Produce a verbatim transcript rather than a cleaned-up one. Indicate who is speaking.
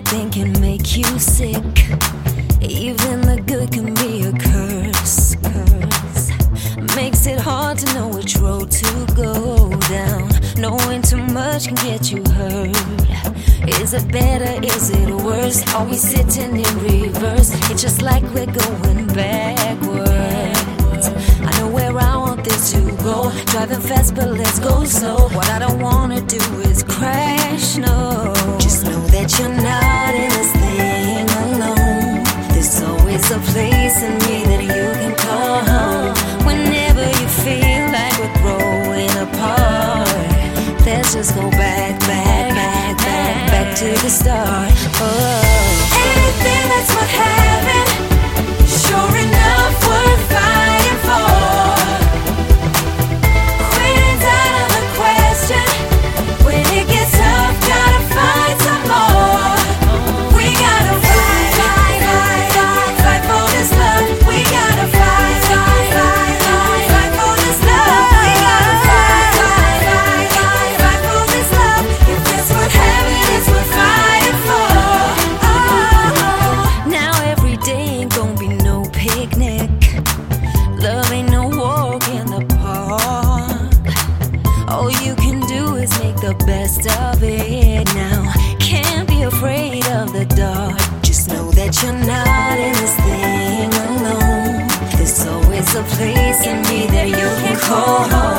Speaker 1: everything can make you sick. Even the good can be a curse, curse. Makes it hard to know which road to go down. Knowing too much can get you hurt. Is it better, is it worse? Are we sitting in reverse? It's just like we're going backwards. I know where I want this to go. Driving fast, but let's go slow. What I don't wanna do is crash, no. Just know that you're not in this thing alone. There's always a place in me that you can call home. Whenever you feel like we're growing apart, let's just go back, back, back, back, back to the start. Oh, anything that's worth having, sure enough worth fighting for. Quitting's out of the question. When it gets tough, gotta find some more. We gotta fight, fight, fight, fight, fight for this love. We gotta fight, fight, fight, fight, fight for this love. We gotta fight, fight, fight, fight, fight for this love. If it's worth having, it's worth fighting for. Oh, now every day ain't gonna be no picnic. Love ain't no walk in the park. All you can do is make the best of it now. Can't be afraid of the dark. Just know that you're not in this thing alone. There's always a place in me that you can call home.